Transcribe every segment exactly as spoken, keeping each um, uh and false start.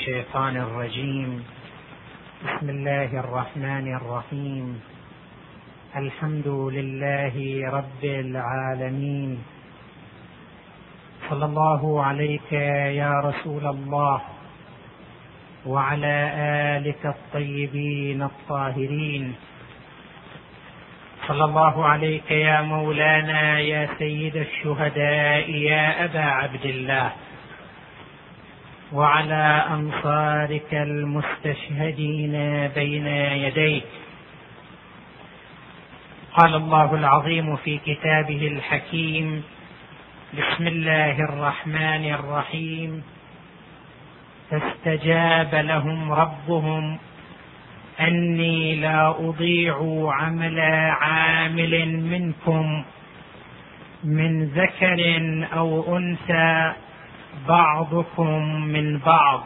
الشيطان الرجيم. بسم الله الرحمن الرحيم. الحمد لله رب العالمين. صلى الله عليك يا رسول الله وعلى آلك الطيبين الطاهرين. صلى الله عليك يا مولانا يا سيد الشهداء يا أبا عبد الله، وعلى أنصارك المستشهدين بين يديك. قال الله العظيم في كتابه الحكيم: بسم الله الرحمن الرحيم. فاستجاب لهم ربهم أني لا أضيع عمل عامل منكم من ذكر أو أنثى بعضكم من بعض.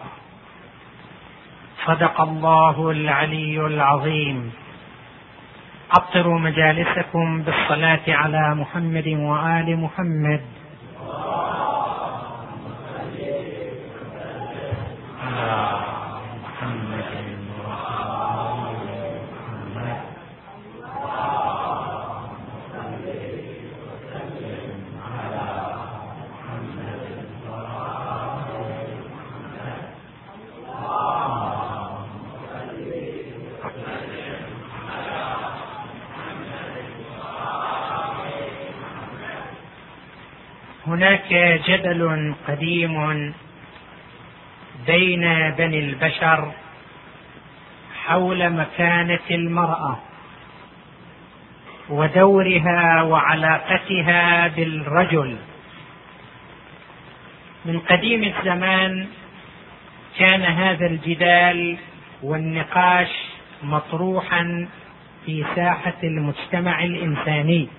صدق الله العلي العظيم. عطروا مجالسكم بالصلاة على محمد وآل محمد. هناك جدل قديم بين بني البشر حول مكانة المرأة ودورها وعلاقتها بالرجل. من قديم الزمان كان هذا الجدال والنقاش مطروحا في ساحة المجتمع الإنساني،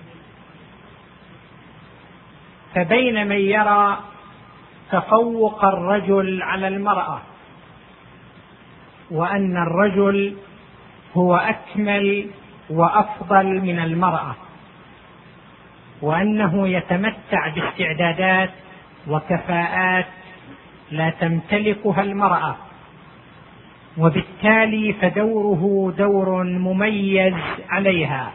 فبين من يرى تفوق الرجل على المرأة وأن الرجل هو أكمل وأفضل من المرأة، وأنه يتمتع باستعدادات وكفاءات لا تمتلكها المرأة، وبالتالي فدوره دور مميز عليها.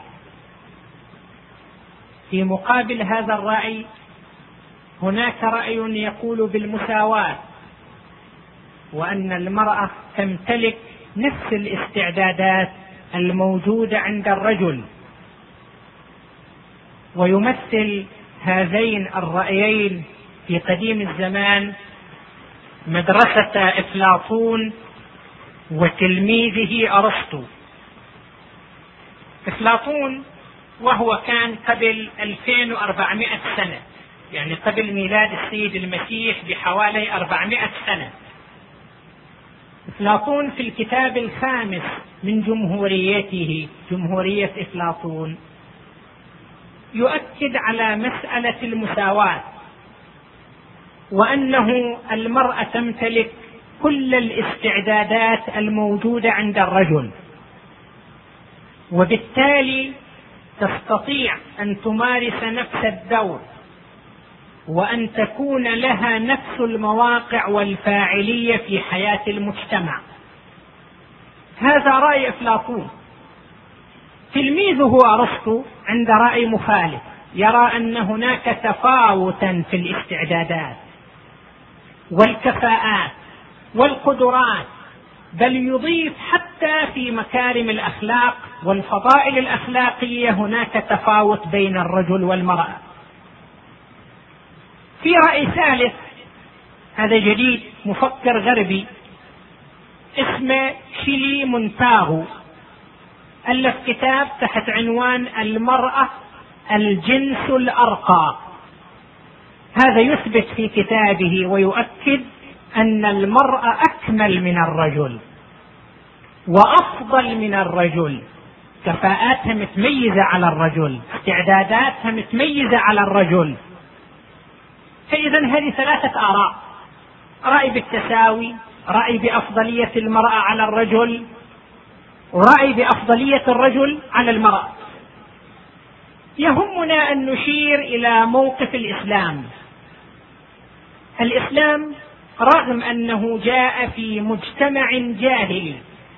في مقابل هذا الرأي هناك رأي يقول بالمساواة، وأن المرأة تمتلك نفس الاستعدادات الموجودة عند الرجل. ويمثل هذين الرأيين في قديم الزمان مدرسة أفلاطون وتلميذه أرسطو. أفلاطون وهو كان قبل ألفين وأربعمائة سنة، يعني قبل ميلاد السيد المسيح بحوالي أربعمائة سنة. أفلاطون في الكتاب الخامس من جمهوريته، جمهورية أفلاطون، يؤكد على مسألة المساواة، وأنه المرأة تمتلك كل الاستعدادات الموجودة عند الرجل، وبالتالي تستطيع أن تمارس نفس الدور وأن تكون لها نفس المواقع والفاعلية في حياة المجتمع. هذا رأي أفلاطون. تلميذه أرسطو عند رأي مخالف، يرى أن هناك تفاوتا في الاستعدادات والكفاءات والقدرات، بل يضيف حتى في مكارم الأخلاق والفضائل الأخلاقية هناك تفاوت بين الرجل والمرأة. في رأي ثالث، هذا جديد، مفكر غربي اسمه شيلي مونتاغو، ألف كتاب تحت عنوان المرأة الجنس الأرقى. هذا يثبت في كتابه ويؤكد أن المرأة أكمل من الرجل وأفضل من الرجل، كفاءاتها متميزة على الرجل، استعداداتها متميزة على الرجل. فإذا هذه ثلاثة آراء: رأي بالتساوي، رأي بأفضلية المرأة على الرجل، ورأي بأفضلية الرجل على المرأة. يهمنا أن نشير إلى موقف الإسلام. الإسلام رغم أنه جاء في مجتمع جاهلي.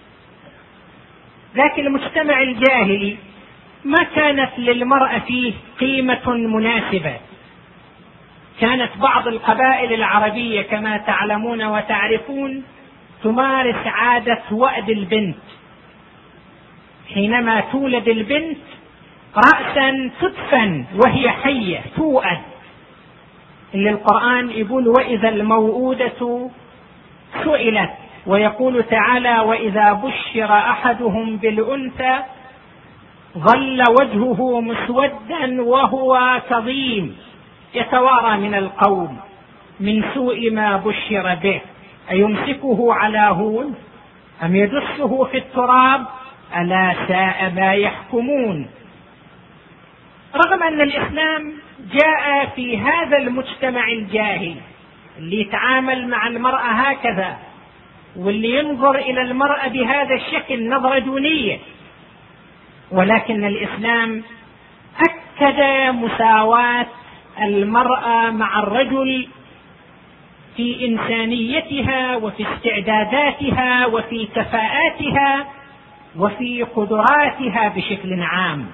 ذاك المجتمع الجاهلي ما كانت للمرأة فيه قيمة مناسبة. كانت بعض القبائل العربية كما تعلمون وتعرفون تمارس عادة وأد البنت. حينما تولد البنت رأسا تدفن وهي حية توأد، اللي القرآن يقول وإذا الموءودة سئلت، ويقول تعالى وإذا بشر أحدهم بالأنثى ظل وجهه مسودا وهو كظيم يتوارى من القوم من سوء ما بشر به أيمسكه على هون أم يدسه في التراب ألا ساء ما يحكمون. رغم أن الإسلام جاء في هذا المجتمع الجاهلي اللي يتعامل مع المرأة هكذا، واللي ينظر إلى المرأة بهذا الشكل نظرة دونية، ولكن الإسلام أكد مساواة المرأة مع الرجل في إنسانيتها وفي استعداداتها وفي كفاءاتها وفي قدراتها بشكل عام.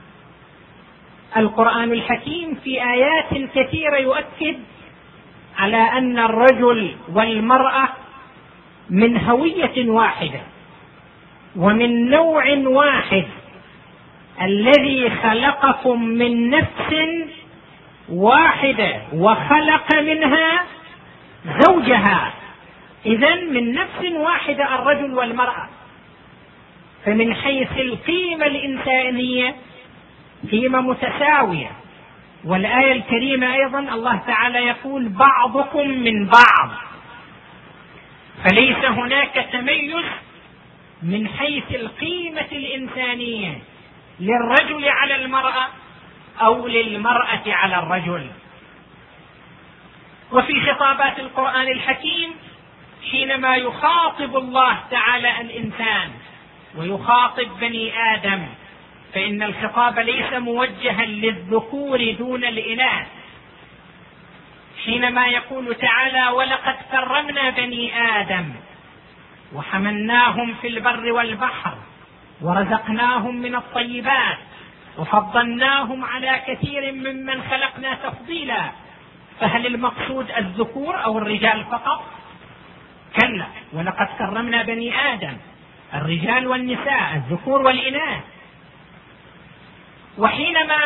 القرآن الحكيم في آيات كثيرة يؤكد على أن الرجل والمرأة من هوية واحدة ومن نوع واحد، الذي خلقكم من نفس واحدة وخلق منها زوجها. إذن من نفس واحدة الرجل والمرأة، فمن حيث القيمة الإنسانية قيمة متساوية. والآية الكريمة أيضا الله تعالى يقول بعضكم من بعض، فليس هناك تميز من حيث القيمة الإنسانية للرجل على المرأة أو للمرأة على الرجل. وفي خطابات القرآن الحكيم حينما يخاطب الله تعالى الإنسان ويخاطب بني آدم، فإن الخطاب ليس موجها للذكور دون الإناث. حينما يقول تعالى ولقد كرمنا بني آدم وحملناهم في البر والبحر ورزقناهم من الطيبات وفضلناهم على كثير ممن خلقنا تفضيلا، فهل المقصود الذكور أو الرجال فقط؟ كلا، ولقد كرمنا بني آدم، الرجال والنساء، الذكور والإناث. وحينما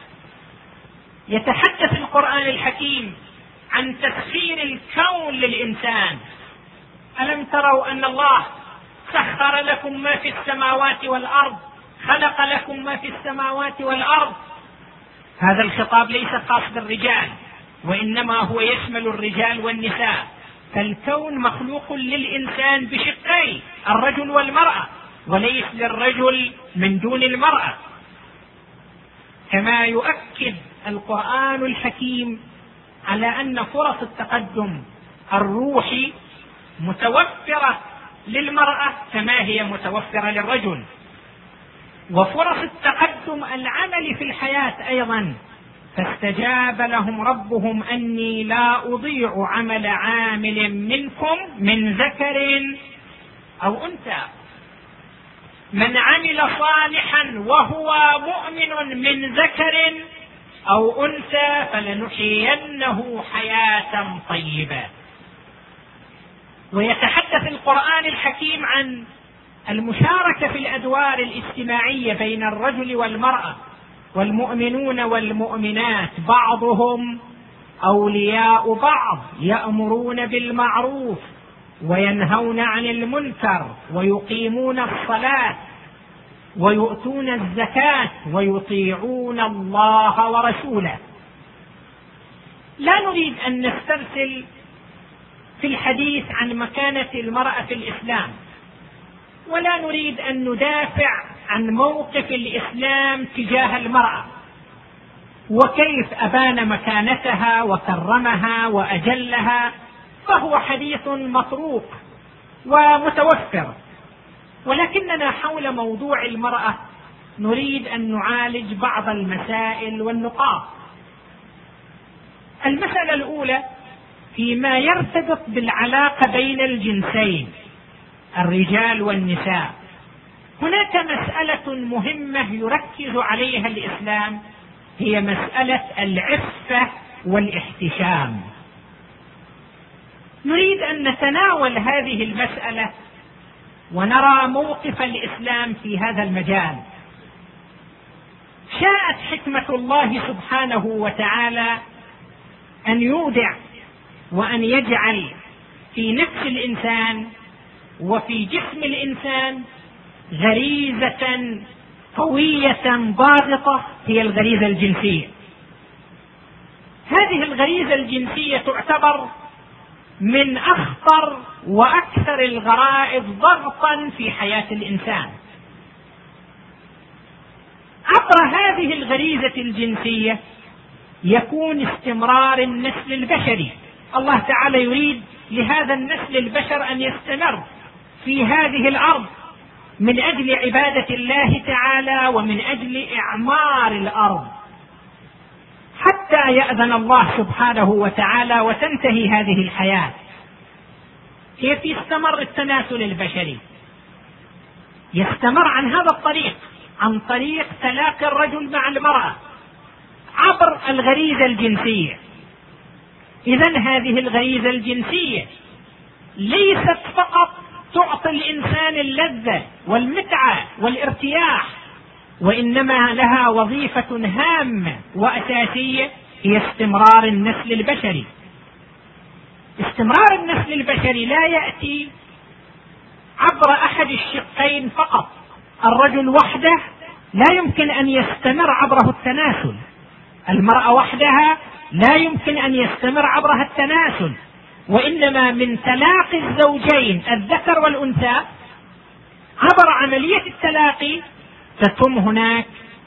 يتحدث القرآن الحكيم عن تسخير الكون للإنسان، ألم تروا أن الله سخر لكم ما في السماوات والأرض، خلق لكم ما في السماوات والأرض. هذا الخطاب ليس خاص بالرجال، وإنما هو يشمل الرجال والنساء، فالكون مخلوق للإنسان بشقين، الرجل والمرأة، وليس للرجل من دون المرأة. كما يؤكد القرآن الحكيم على أن فرص التقدم الروحي متوفرة للمرأة كما هي متوفرة للرجل، وفرص التقدم العمل في الحياة أيضا. فاستجاب لهم ربهم أني لا أضيع عمل عامل منكم من ذكر أو أنثى، من عمل صالحا وهو مؤمن من ذكر أو أنثى فلنحيينه حياة طيبة. ويتحدث القرآن الحكيم عن المشاركة في الأدوار الاجتماعية بين الرجل والمرأة، والمؤمنون والمؤمنات بعضهم أولياء بعض، يأمرون بالمعروف وينهون عن المنكر ويقيمون الصلاة ويؤتون الزكاة ويطيعون الله ورسوله. لا نريد أن نسترسل في الحديث عن مكانة المرأة في الإسلام، ولا نريد أن ندافع عن موقف الإسلام تجاه المرأة وكيف أبان مكانتها وكرمها وأجلها، فهو حديث مطروق ومتوفر. ولكننا حول موضوع المرأة نريد أن نعالج بعض المسائل والنقاط. المسألة الأولى فيما يرتبط بالعلاقة بين الجنسين الرجال والنساء. هناك مسألة مهمة يركز عليها الإسلام، هي مسألة العفة والاحتشام. نريد أن نتناول هذه المسألة ونرى موقف الإسلام في هذا المجال. شاءت حكمة الله سبحانه وتعالى أن يودع وأن يجعل في نفس الإنسان وفي جسم الإنسان غريزة قوية ضاغطة، هي الغريزة الجنسية. هذه الغريزة الجنسية تعتبر من أخطر وأكثر الغرائز ضغطا في حياة الإنسان. عبر هذه الغريزة الجنسية يكون استمرار النسل البشري. الله تعالى يريد لهذا النسل البشر أن يستمر في هذه الأرض من أجل عبادة الله تعالى ومن أجل إعمار الأرض حتى يأذن الله سبحانه وتعالى وتنتهي هذه الحياة. كيف يستمر التناسل البشري؟ يستمر عن هذا الطريق، عن طريق تلاقي الرجل مع المرأة عبر الغريزة الجنسية. إذن هذه الغريزة الجنسية ليست فقط تعطي الإنسان اللذة والمتعة والارتياح، وإنما لها وظيفة هامة وأساسية، هي استمرار النسل البشري. استمرار النسل البشري لا يأتي عبر أحد الشقين فقط. الرجل وحده لا يمكن أن يستمر عبره التناسل، المرأة وحدها لا يمكن أن يستمر عبرها التناسل، وإنما من تلاقي الزوجين الذكر والأنثى عبر عملية التلاقي تتم هناك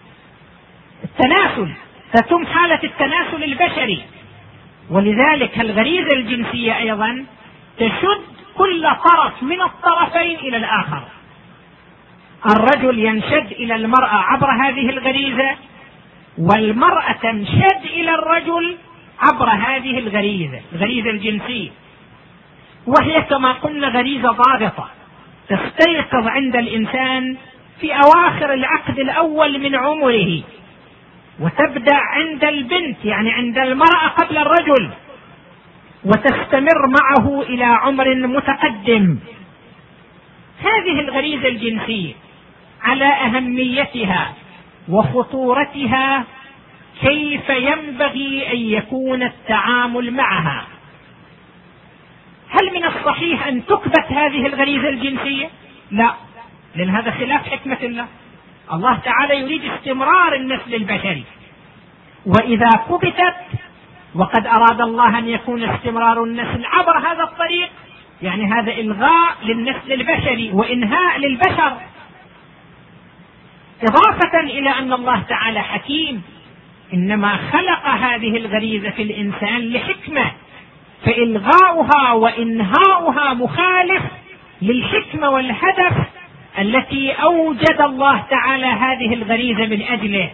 التناسل، تتم حالة التناسل البشري. ولذلك الغريزة الجنسية أيضا تشد كل طرف من الطرفين إلى الآخر. الرجل ينشد إلى المرأة عبر هذه الغريزة، والمرأة تنشد إلى الرجل عبر هذه الغريزة، الغريزة الجنسية، وهي كما قلنا غريزة ضاغطة تستيقظ عند الإنسان في أواخر العقد الأول من عمره، وتبدأ عند البنت يعني عند المرأة قبل الرجل، وتستمر معه إلى عمر متقدم. هذه الغريزة الجنسية على أهميتها وخطورتها كيف ينبغي أن يكون التعامل معها. هل من الصحيح أن تكبت هذه الغريزة الجنسية؟ لا، لأن هذا خلاف حكمة الله. الله تعالى يريد استمرار النسل البشري، وإذا كبتت، وقد أراد الله أن يكون استمرار النسل عبر هذا الطريق، يعني هذا إلغاء للنسل البشري وإنهاء للبشر، إضافة إلى أن الله تعالى حكيم، إنما خلق هذه الغريزة في الإنسان لحكمة، فإلغاؤها وإنهاؤها مخالف للحكمة والهدف التي أوجد الله تعالى هذه الغريزة من أجله.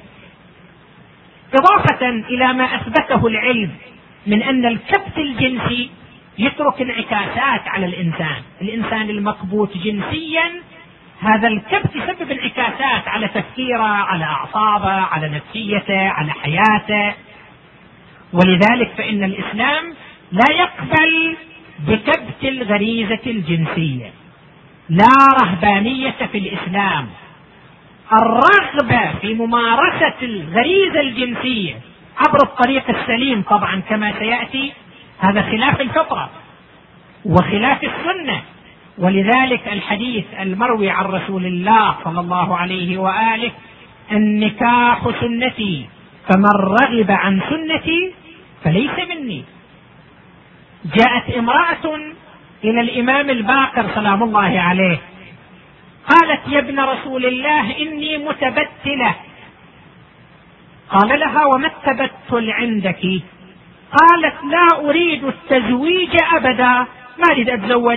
إضافة إلى ما أثبته العلم من أن الكبت الجنسي يترك انعكاسات على الإنسان. الإنسان المكبوت جنسيا هذا الكبت يسبب انعكاسات على تفكيره، على أعصابه، على نفسيته، على حياته. ولذلك فإن الإسلام لا يقبل بكبت الغريزة الجنسية، لا رهبانية في الإسلام. الرغبة في ممارسة الغريزة الجنسية عبر الطريق السليم طبعا كما سيأتي، هذا خلاف الفطرة وخلاف السنة. ولذلك الحديث المروي عن رسول الله صلى الله عليه وآله: النكاح سنتي فمن رغب عن سنتي فليس مني. جاءت امرأة إلى الإمام الباقر سلام الله عليه قالت: يا ابن رسول الله إني متبتلة. قال لها: وما التبتل عندك؟ قالت: لا أريد التزويج أبدا، ما أريد أتزوج.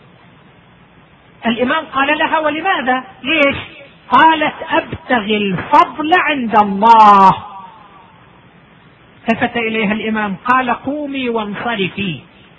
الإمام قال لها: ولماذا؟ ليش؟ قالت: أبتغي الفضل عند الله. التفت إليها الإمام قال: قومي وانصرفي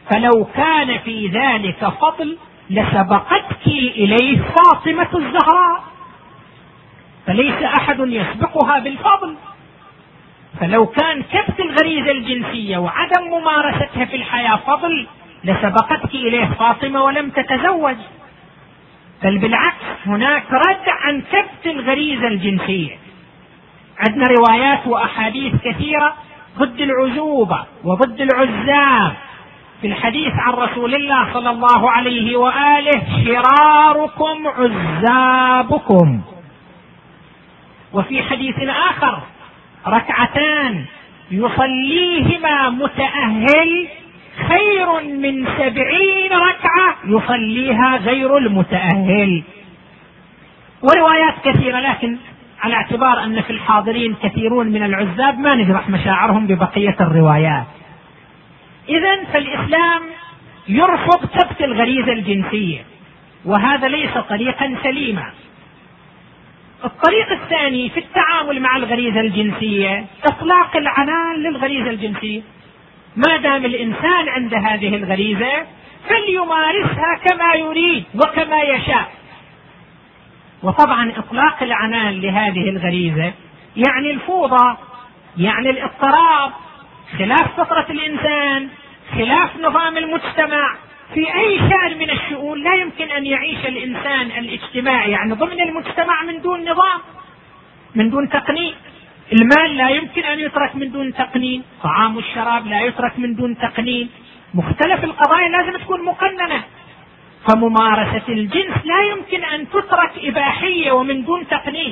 فلو كان في ذلك فضل لسبقتك إليه فاطمة الزهراء، فليس أحد يسبقها بالفضل. فلو كان كبت الغريزة الجنسية وعدم ممارستها في الحياة فضل لسبقتك إليه فاطمة ولم تتزوج، بل بالعكس هناك رد عن كبت الغريزة الجنسية. عندنا روايات وأحاديث كثيرة ضد العزوبة وضد العزاب. في الحديث عن رسول الله صلى الله عليه وآله: شراركم عزابكم. وفي حديث آخر: ركعتان يصليهما متأهل خير من سبعين ركعة يصليها غير المتأهل. وروايات كثيرة، لكن على اعتبار أن في الحاضرين كثيرون من العزاب ما نجرح مشاعرهم ببقية الروايات. إذن فالإسلام يرفض كبت الغريزة الجنسية، وهذا ليس طريقا سليما. الطريق الثاني في التعامل مع الغريزة الجنسية إطلاق العنان للغريزة الجنسية. ما دام الإنسان عند هذه الغريزة فليمارسها كما يريد وكما يشاء. وطبعا إطلاق العنان لهذه الغريزة يعني الفوضى، يعني الاضطراب، خلاف فطرة الإنسان، خلاف نظام المجتمع. في أي شأن من الشؤون لا يمكن أن يعيش الإنسان الاجتماعي يعني ضمن المجتمع من دون نظام، من دون تقنين. المال لا يمكن أن يترك من دون تقنين، طعام والشراب لا يترك من دون تقنين، مختلف القضايا لازم تكون مقننة. فممارسة الجنس لا يمكن أن تترك إباحية ومن دون تقنين.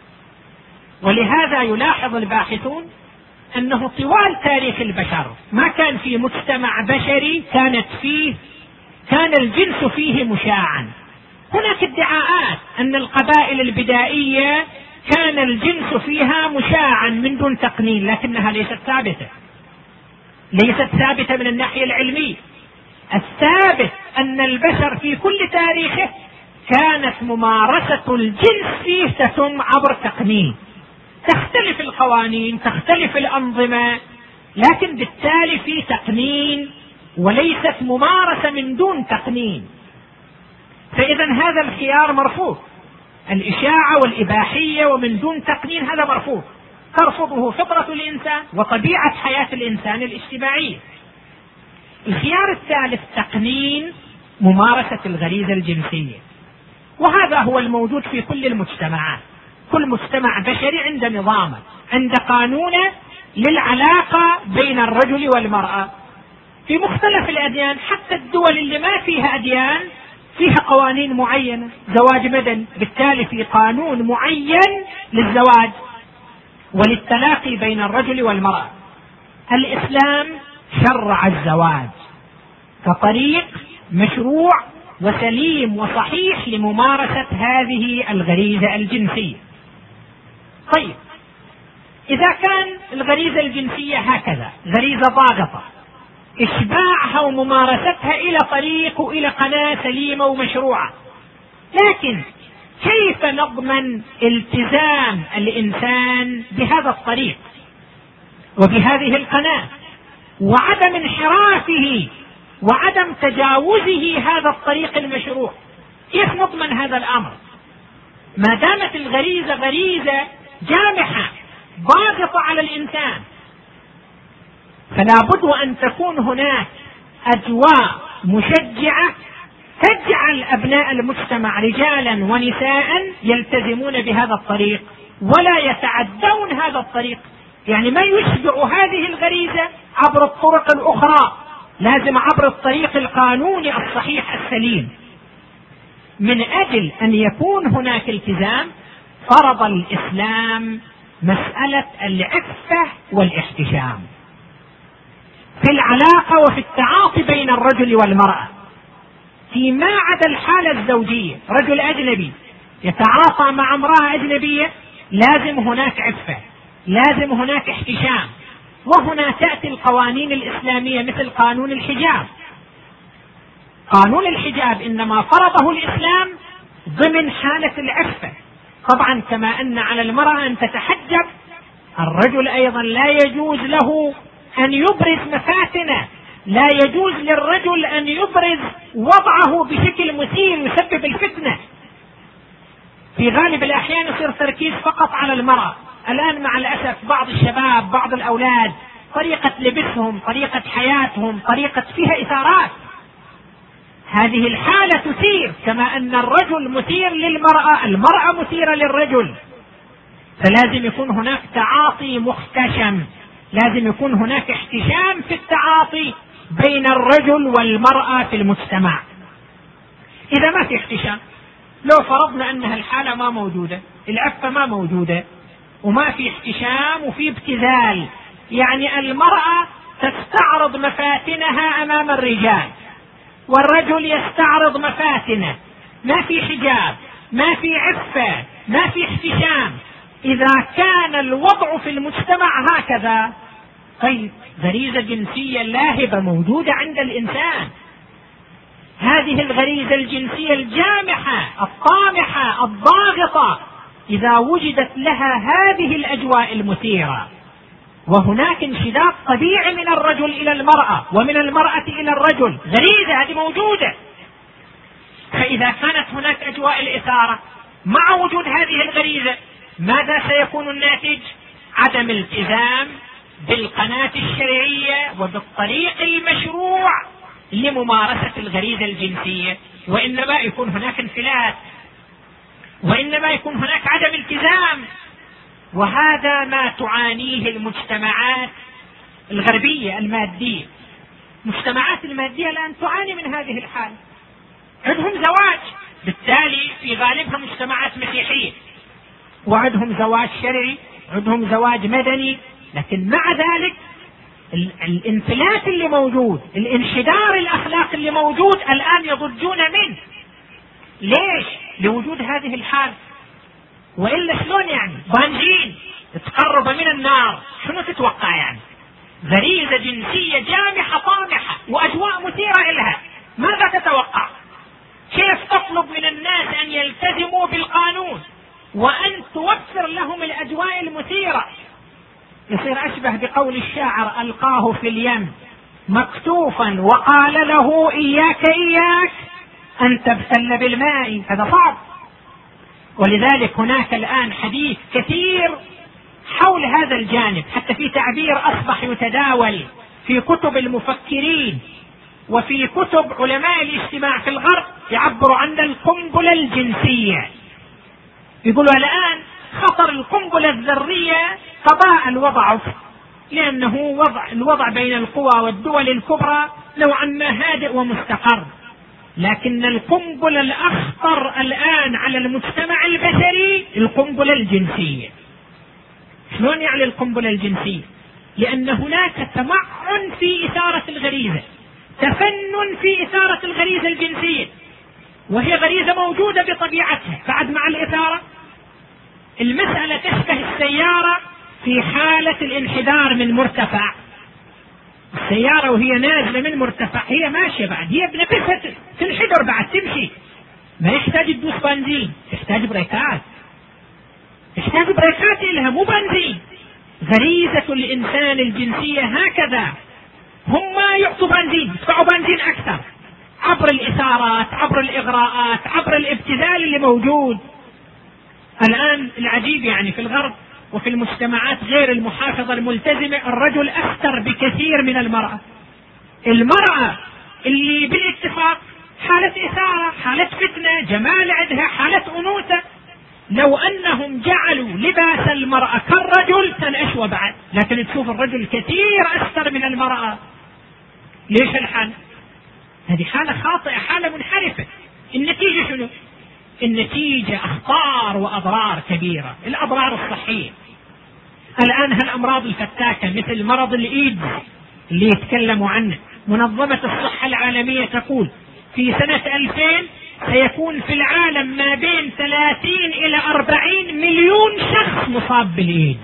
ولهذا يلاحظ الباحثون أنه طوال تاريخ البشر ما كان في مجتمع بشري كانت فيه كان الجنس فيه مشاعا. هناك ادعاءات أن القبائل البدائية كان الجنس فيها مشاعا من دون تقنين، لكنها ليست ثابتة، ليست ثابتة من الناحية العلمية. الثابت أن البشر في كل تاريخه كانت ممارسة الجنس فيه تتم عبر تقنين. تختلف القوانين، تختلف الأنظمة، لكن بالتالي في تقنين وليست ممارسة من دون تقنين. فإذا هذا الخيار مرفوض، الإشاعة والإباحية ومن دون تقنين هذا مرفوض، ترفضه فطرة الإنسان وطبيعة حياة الإنسان الاجتماعية. الخيار الثالث تقنين ممارسة الغريزة الجنسية، وهذا هو الموجود في كل المجتمعات. كل مجتمع بشري عنده نظامه، عنده قانونه للعلاقة بين الرجل والمرأة في مختلف الأديان. حتى الدول اللي ما فيها أديان فيها قوانين معينة، زواج مدني، بالتالي في قانون معين للزواج وللتلاقي بين الرجل والمرأة. الإسلام شرع الزواج كطريق مشروع وسليم وصحيح لممارسة هذه الغريزة الجنسية. طيب، إذا كان الغريزة الجنسية هكذا غريزة ضاغطة، إشباعها وممارستها إلى طريق وإلى قناة سليمة ومشروعة، لكن كيف نضمن التزام الإنسان بهذا الطريق وبهذه القناة وعدم انحرافه وعدم تجاوزه هذا الطريق المشروع؟ كيف نضمن هذا الأمر ما دامت الغريزة غريزة جامحة ضاغطة على الإنسان؟ فلا بد أن تكون هناك أجواء مشجعة تجعل أبناء المجتمع رجالا ونساء يلتزمون بهذا الطريق ولا يتعدون هذا الطريق. يعني ما يشبع هذه الغريزة عبر الطرق الأخرى، لازم عبر الطريق القانوني الصحيح السليم. من أجل أن يكون هناك التزام فرض الإسلام مسألة العفة والاحتشام في العلاقة وفي التعاطي بين الرجل والمرأة. فيما عدا الحالة الزوجية، رجل أجنبي يتعاطى مع امرأة أجنبية، لازم هناك عفة، لازم هناك احتشام. وهنا تأتي القوانين الإسلامية مثل قانون الحجاب. قانون الحجاب إنما فرضه الإسلام ضمن حالة العفة. طبعا كما أن على المرأة أن تتحجب، الرجل أيضا لا يجوز له أن يبرز مفاتنه لا يجوز للرجل أن يبرز وضعه بشكل مثير يسبب الفتنة. في غالب الأحيان يصير تركيز فقط على المرأة. الآن مع الأسف بعض الشباب بعض الأولاد طريقة لبسهم طريقة حياتهم طريقة فيها إثارات. هذه الحالة تثير كما أن الرجل مثير للمرأة المرأة مثيرة للرجل. فلازم يكون هناك تعاطي محتشم، لازم يكون هناك احتشام في التعاطي بين الرجل والمرأة في المجتمع. إذا ما في احتشام، لو فرضنا أنها الحالة ما موجودة، العفة ما موجودة وما في احتشام وفي ابتذال، يعني المرأة تستعرض مفاتنها أمام الرجال والرجل يستعرض مفاتنه، ما في حجاب ما في عفة ما في احتشام. إذا كان الوضع في المجتمع هكذا، طيب غريزة جنسية لاهبة موجودة عند الإنسان. هذه الغريزة الجنسية الجامحة الطامحة الضاغطة إذا وجدت لها هذه الأجواء المثيرة، وهناك انشداد طبيعي من الرجل إلى المرأة ومن المرأة إلى الرجل، غريزة هذه موجودة. فإذا كانت هناك أجواء الإثارة مع وجود هذه الغريزة، ماذا سيكون الناتج؟ عدم التزام بالقناة الشرعية وبالطريق المشروع لممارسة الغريزة الجنسية، وإنما يكون هناك انفلات، وإنما يكون هناك عدم التزام. وهذا ما تعانيه المجتمعات الغربية المادية. المجتمعات المادية الآن تعاني من هذه الحالة. عندهم زواج، بالتالي في غالبها مجتمعات مسيحية، وعندهم زواج شرعي، عندهم زواج مدني، لكن مع ذلك الانفلات اللي موجود، الانحدار الأخلاقي اللي موجود الآن يضجون منه. ليش؟ لوجود هذه الحالة. وإلا شلون يعني؟ بنزين تقرب من النار، شنو تتوقع يعني؟ غريزة جنسية جامحة طامحة وأجواء مثيرة إلها، ماذا تتوقع؟ كيف تطلب من الناس أن يلتزموا بالقانون وأن توفر لهم الأجواء المثيرة؟ يصير أشبه بقول الشاعر: ألقاه في اليم مكتوفا وقال له إياك إياك أن تبتل بالماء. هذا صعب. ولذلك هناك الآن حديث كثير حول هذا الجانب، حتى في تعبير أصبح يتداول في كتب المفكرين وفي كتب علماء الاجتماع في الغرب، يعبر عن القنبلة الجنسية. يقولوا الآن خطر القنبلة الذرية تضاءل وضعه، لأنه وضع الوضع بين القوى والدول الكبرى نوعا ما هادئ ومستقر، لكن القنبلة الأخطر الآن على المجتمع البشري القنبلة الجنسية. شلون يعني القنبلة الجنسية؟ لأن هناك تمعن في إثارة الغريزة، تفنن في إثارة الغريزة الجنسية، وهي غريزة موجودة بطبيعتها. بعد مع الإثارة المسألة تشبه السيارة في حالة الانحدار من مرتفع. السيارة وهي نازلة من مرتفع هي ماشية، بعد هي بنفسها تنحدر بعد تمشي، ما يحتاج تدوس بنزين، تحتاج بريكات، تحتاج بريكات إلها مو بنزين. غريزة الإنسان الجنسية هكذا، هم ما يعطوا بنزين، يدفعوا بنزين أكثر عبر الإثارات، عبر الإغراءات، عبر الابتذال اللي موجود الآن. العجيب يعني في الغرب وفي المجتمعات غير المحافظة الملتزمة الرجل أكثر بكثير من المرأة. المرأة اللي بالاتفاق حالة إثارة، حالة فتنة، جمال عندها، حالة أنوثة، لو أنهم جعلوا لباس المرأة كالرجل كان أشوى بعد، لكن تشوف الرجل كثير أكثر من المرأة. ليش الحال؟ هذه حالة خاطئة، حالة منحرفة. النتيجة شنو؟ النتيجة أخطار وأضرار كبيرة. الأضرار الصحية الآن هالأمراض الفتاكة مثل مرض الإيدز اللي يتكلموا عنه، منظمة الصحة العالمية تقول في سنة ألفين سيكون في العالم ما بين ثلاثين إلى أربعين مليون شخص مصاب بالإيدز.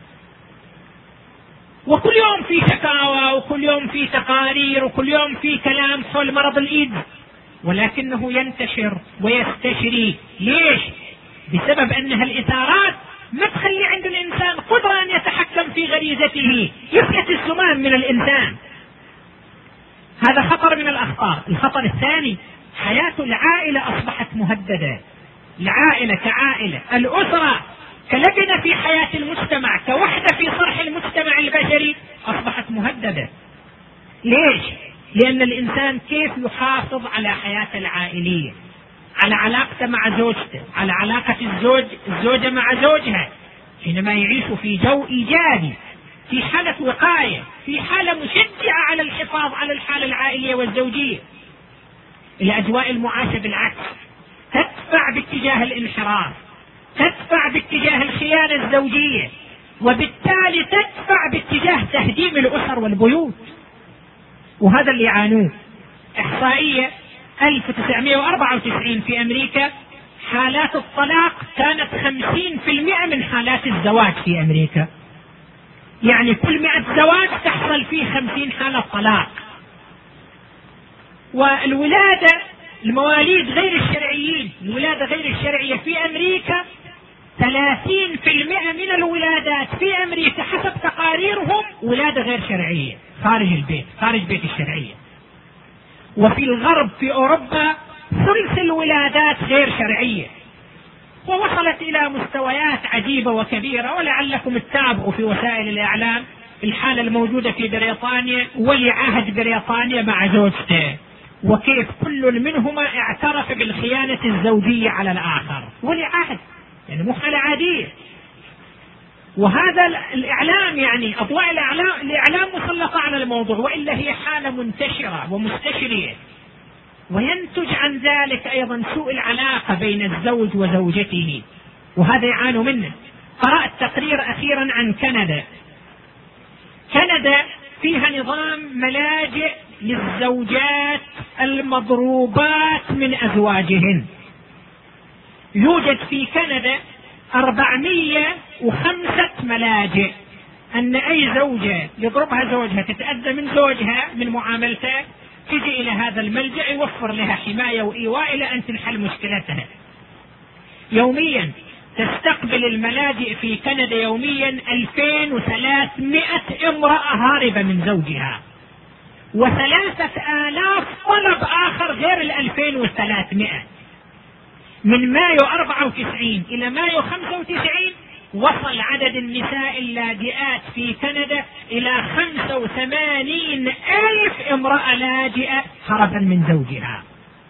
وكل يوم في شكاوى وكل يوم في تقارير وكل يوم في كلام حول مرض الإيدز، ولكنه ينتشر ويستشري. ليش؟ بسبب أنها الإثارات ما تخلي عند الإنسان قدرة أن يتحكم في غريزته، يفلت الزمام من الإنسان. هذا خطر من الأخطار. الخطر الثاني، حياة العائلة أصبحت مهددة. العائلة كعائلة، الأسرة كلبنة في حياة المجتمع، كوحدة في صرح المجتمع البشري، أصبحت مهددة. ليش؟ لأن الإنسان كيف يحافظ على حياته العائلية، على علاقته مع زوجته، على علاقة الزوج الزوجة مع زوجها، حينما يعيشوا في جو إيجابي، في حالة وقاية، في حالة مشجعة على الحفاظ على الحالة العائلية والزوجية. الأجواء المعاشة بالعكس تدفع باتجاه الانحراف، تدفع باتجاه الخيانة الزوجية، وبالتالي تدفع باتجاه تهديم الأسر والبيوت. وهذا اللي يعانوه. إحصائية ألف وتسعمائة وأربعة وتسعين في أمريكا، حالات الطلاق كانت خمسين بالمئة من حالات الزواج في أمريكا. يعني كل مئة زواج تحصل فيه خمسين حالة طلاق. والولادة، المواليد غير الشرعيين، الولادة غير الشرعية في أمريكا ثلاثين بالمئة من الولادات في أمريكا حسب تقاريرهم ولادة غير شرعية، خارج البيت، خارج بيت الشرعية. وفي الغرب في أوروبا ثلث الولادات غير شرعية، ووصلت إلى مستويات عجيبة وكبيرة. ولعلكم تتابعوا في وسائل الإعلام الحالة الموجودة في بريطانيا، ولي عهد بريطانيا مع زوجته، وكيف كل منهما اعترف بالخيانة الزوجية على الآخر. ولي عهد، يعني مو حالة عادية. وهذا الإعلام، يعني أضواء الإعلام, الإعلام مسلطة على الموضوع، وإلا هي حالة منتشرة ومستشرية. وينتج عن ذلك أيضا سوء العلاقة بين الزوج وزوجته، وهذا يعانوا منه. قرأت تقرير أخيرا عن كندا. كندا فيها نظام ملاجئ للزوجات المضروبات من أزواجهن. يوجد في كندا أربعمائة وخمسة ملاجئ، أن أي زوجة يضربها زوجها، تتأذى من زوجها من معاملته، تجي إلى هذا الملجأ يوفر لها حماية وإيواء إلى أن تنحل مشكلتها. يوميا تستقبل الملاجئ في كندا يوميا ألفين وثلاثمائة امرأة هاربة من زوجها، وثلاثة آلاف طلب آخر غير الألفين وثلاثمائة. من مايو أربعة وتسعين إلى مايو خمسة وتسعين وصل عدد النساء اللاجئات في كندا إلى خمسة وثمانين ألف امرأة لاجئة هربا من زوجها.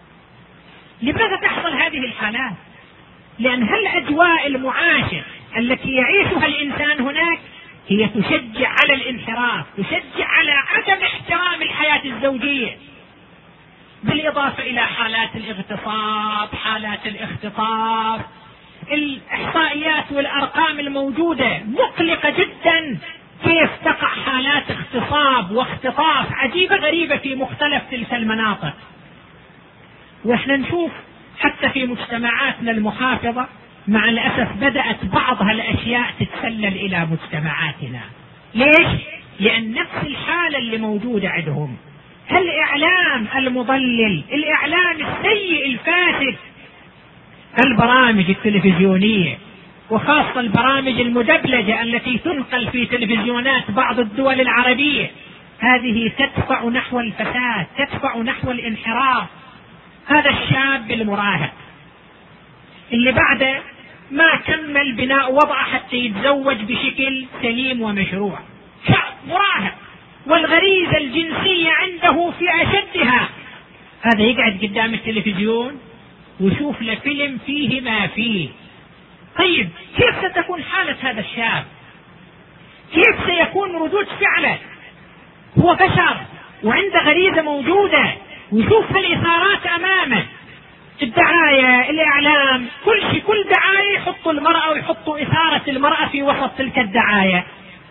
لماذا تحصل هذه الحالات؟ لأن هالأجواء المعاشة التي يعيشها الإنسان هناك هي تشجع على الانحراف، تشجع على عدم احترام الحياة الزوجية، بالإضافة إلى حالات الاغتصاب، حالات الاختطاف. الإحصائيات والأرقام الموجودة مقلقة جدا، كيف تقع حالات اغتصاب واختطاف عجيبة غريبة في مختلف تلك المناطق. وإحنا نشوف حتى في مجتمعاتنا المحافظة مع الأسف بدأت بعض هالأشياء تتسلل إلى مجتمعاتنا. ليش؟ لأن نفس الحالة اللي موجودة عندهم، الإعلام المضلل، الإعلام السيء الفاسد، البرامج التلفزيونية، وخاصة البرامج المدبلجة التي تنقل في تلفزيونات بعض الدول العربية، هذه تدفع نحو الفساد، تدفع نحو الانحراف. هذا الشاب المراهق اللي بعده ما كمل بناء وضعه حتى يتزوج بشكل سليم ومشروع، شاب مراهق والغريزة الجنسية عنده في أشدها، هذا يقعد قدام التلفزيون ويشوف له فيلم فيه ما فيه. طيب كيف ستكون حالة هذا الشاب؟ كيف سيكون ردود فعله؟ هو بشر وعنده غريزة موجودة، ويشوف هالإثارات أمامه، الدعاية، الإعلام، كل شيء، كل دعاية يحطوا المرأة ويحطوا إثارة المرأة في وسط تلك الدعاية.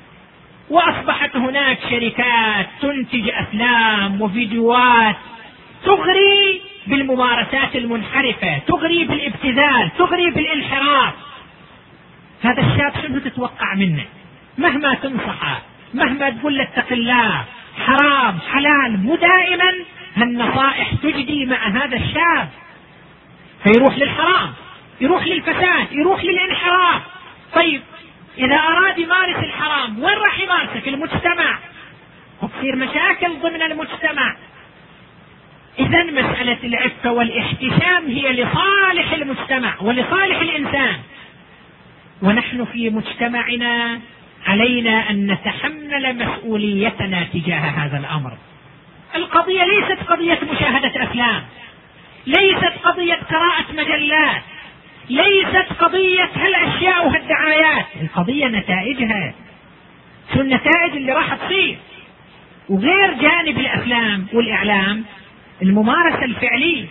وأصبحت هناك شركات تنتج أفلام وفيديوهات تغري بالممارسات المنحرفة، تغري بالابتذال، تغري بالانحراف. هذا الشاب شنو تتوقع منه؟ مهما تنصحه، مهما تقول له اتق الله، حرام حلال، مو دائما هالنصائح تجدي مع هذا الشاب، فيروح للحرام، يروح للفساد، يروح للانحراف. طيب إذا أراد يمارس الحرام وين راح يمارسه؟ في المجتمع، وتصير مشاكل ضمن المجتمع. إذا مسألة العفة والاحتشام هي لصالح المجتمع ولصالح الإنسان، ونحن في مجتمعنا علينا أن نتحمل مسؤوليتنا تجاه هذا الأمر. القضية ليست قضية مشاهدة أفلام، ليست قضية قراءة مجلات، ليست قضية هالأشياء وهالدعايات، القضية نتائجها، شو النتائج اللي راح تصير. وغير جانب الأفلام والإعلام الممارسة الفعلية.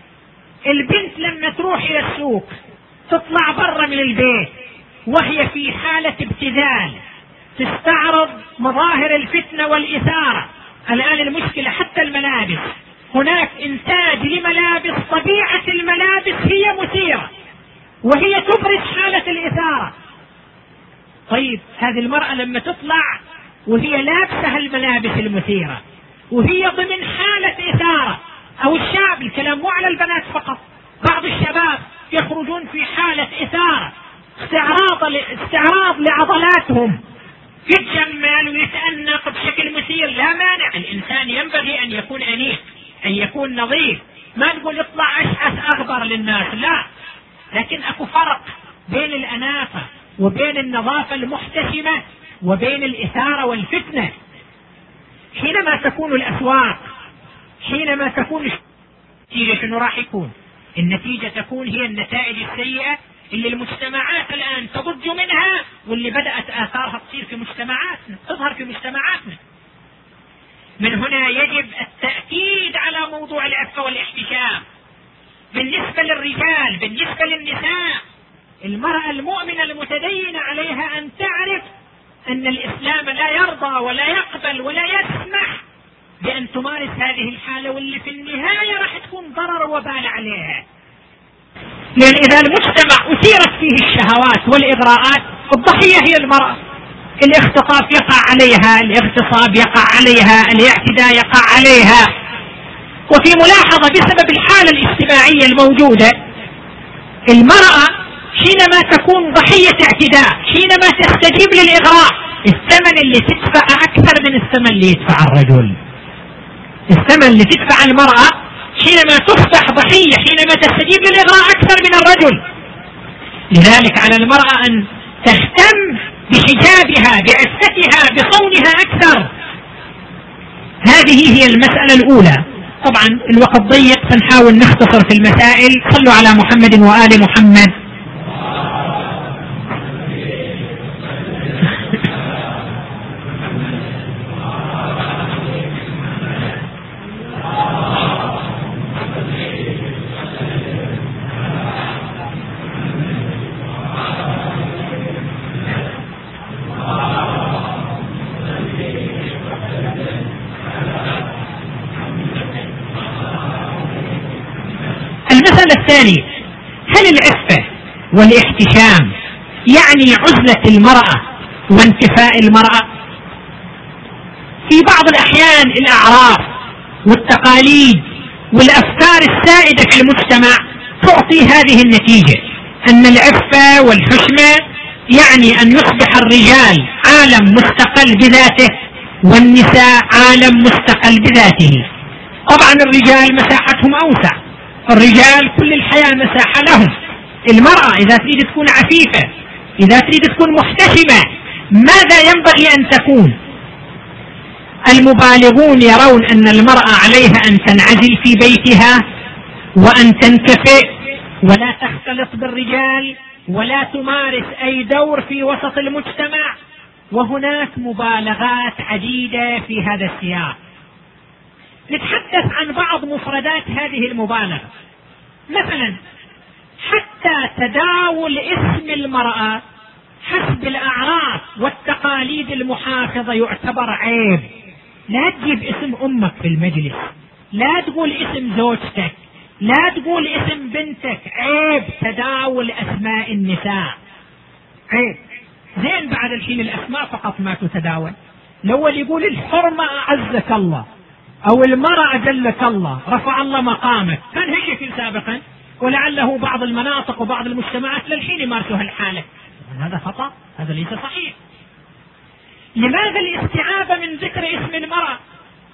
البنت لما تروح إلى السوق تطلع برا من البيت وهي في حالة ابتذال، تستعرض مظاهر الفتنة والإثارة. الآن المشكلة حتى الملابس، هناك إنتاج لملابس، طبيعة الملابس هي مثيرة وهي تبرز حالة الإثارة. طيب هذه المرأة لما تطلع وهي لابسة الملابس المثيرة وهي ضمن حالة إثارة، أو الشاب، الكلام مو على البنات فقط، بعض الشباب يخرجون في حالة إثارة، استعراض استعراض لعضلاتهم، يتجمل ويتأنق بشكل مثير. لا مانع، الإنسان ينبغي أن يكون أنيق، أن يكون نظيف، ما نقول يطلع أشعث أغبر للناس، لا، لكن أكو فرق بين الأناقة وبين النظافة المحتشمة وبين الإثارة والفتنة. حينما تكون الأسواق، حينما تكون النتيجة شنو راح يكون؟ النتيجة تكون هي النتائج السيئة اللي المجتمعات الآن تضج منها، واللي بدأت آثارها تصير في مجتمعاتنا، تظهر في مجتمعاتنا. من هنا يجب التأكيد على موضوع العفة والاحتشام بالنسبة للرجال. بالنسبة للنساء، المرأة المؤمنة المتدينة عليها أن تعرف أن الإسلام لا يرضى ولا يقبل ولا يسمح بأن تمارس هذه الحالة، واللي في النهاية راح تكون ضرر وبال عليها. لأن إذا المجتمع أثيرت فيه الشهوات والإغراءات، الضحية هي المرأة. الاختطاف يقع عليها، الاغتصاب يقع عليها، الاعتداء يقع عليها. وفي ملاحظة بسبب الحالة الاجتماعية الموجودة، المرأة حينما تكون ضحية اعتداء، حينما تستجيب للإغراء، الثمن اللي تدفع أكثر من الثمن اللي يدفع الرجل. الثمن اللي تدفع المرأة حينما تصبح ضحية، حينما تستجيب للإغراء، أكثر من الرجل. لذلك على المرأة أن تهتم بحجابها، بعفتها، بصونها أكثر. هذه هي المسألة الأولى. طبعا الوقت ضيق فنحاول نختصر في المسائل. صلوا على محمد وآل محمد. المسألة الثانية، هل العفة والاحتشام يعني عزلة المرأة وانتفاء المرأة؟ في بعض الأحيان الأعراف والتقاليد والأفكار السائدة في المجتمع تعطي هذه النتيجة، أن العفة والحشمة يعني أن يصبح الرجال عالم مستقل بذاته والنساء عالم مستقل بذاته. طبعا الرجال مساحتهم أوسع، الرجال كل الحياة مساحة لهم. المرأة إذا تريد تكون عفيفة، إذا تريد تكون محتشمة، ماذا ينبغي أن تكون؟ المبالغون يرون أن المرأة عليها أن تنعزل في بيتها وأن تنكفئ ولا تختلط بالرجال ولا تمارس أي دور في وسط المجتمع. وهناك مبالغات عديدة في هذا السياق. نتحدث عن بعض مفردات هذه المبالغة. مثلا حتى تداول اسم المرأة حسب الأعراف والتقاليد المحافظة يعتبر عيب. لا تجيب اسم أمك في المجلس، لا تقول اسم زوجتك، لا تقول اسم بنتك، عيب تداول أسماء النساء، عيب. زين بعد الحين الأسماء فقط ما تتداول. الأول يقول الحرمة أعزك الله، أو المرأة أجلك الله، رفع الله مقامك، كان هالشكل سابقا، ولعله بعض المناطق وبعض المجتمعات للحين يمارسوا هالحالة. هذا خطأ، هذا ليس صحيح. لماذا الاستعابة من ذكر اسم المرأة؟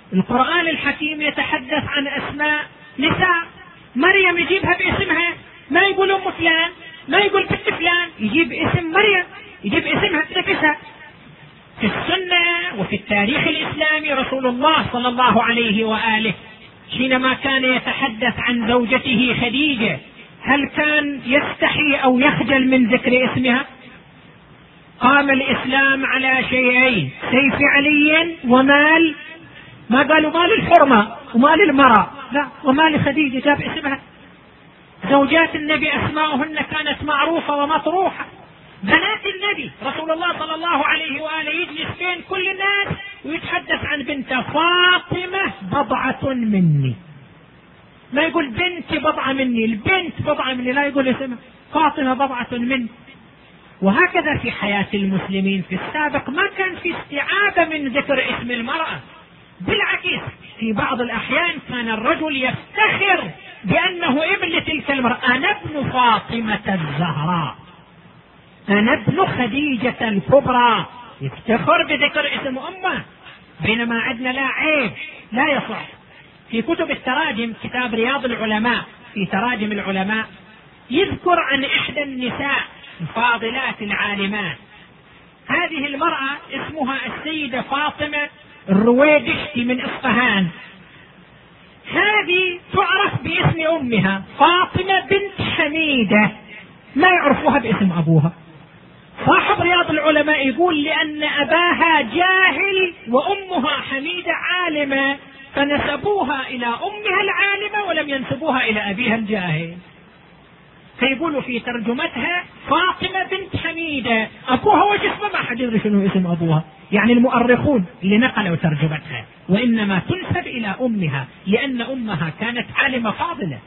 القرآن الحكيم يتحدث عن أسماء نساء، مريم يجيبها باسمها، ما يقول أم فلان، ما يقول بنت فلان، يجيب اسم مريم، يجيب اسمها نفسها. في السنة وفي التاريخ الإسلامي رسول الله صلى الله عليه وآله حينما كان يتحدث عن زوجته خديجة هل كان يستحي أو يخجل من ذكر اسمها؟ قام الإسلام على شيئين: سيف علي ومال، ما قالوا مال الحرمة ومال المرأة، لا، ومال خديجة، جاب اسمها. زوجات النبي أسماؤهن كانت معروفة ومطروحة. بنات النبي رسول الله صلى الله عليه وآله يجلس بين كل الناس ويتحدث عن بنته: فاطمة بضعة مني، ما يقول بنتي بضعة مني، البنت بضعة مني، لا يقول اسمها فاطمة بضعة مني. وهكذا في حياة المسلمين في السابق ما كان في استعابة من ذكر اسم المرأة، بالعكس في بعض الأحيان كان الرجل يفتخر بأنه ابن لتلك المرأة: أنا ابن فاطمة الزهراء، أنا ابن خديجة الكبرى، يفتخر بذكر اسم أمه. بينما عندنا لا، عيب، لا يصح. في كتب التراجم كتاب رياض العلماء في تراجم العلماء يذكر عن إحدى النساء الفاضلات العالمات، هذه المرأة اسمها السيدة فاطمة الرويدشتي من إصفهان. هذه تعرف باسم أمها فاطمة بنت حميدة، ما يعرفوها باسم أبوها. صاحب رياض العلماء يقول: لأن أباها جاهل وأمها حميدة عالمة، فنسبوها إلى أمها العالمة ولم ينسبوها إلى أبيها الجاهل. فيقولوا في ترجمتها فاطمة بنت حميدة، أبوها وجسمه ما حد يدري شنو اسم أبوها، يعني المؤرخون اللي نقلوا ترجمتها، وإنما تنسب إلى أمها لأن أمها كانت عالمة فاضلة.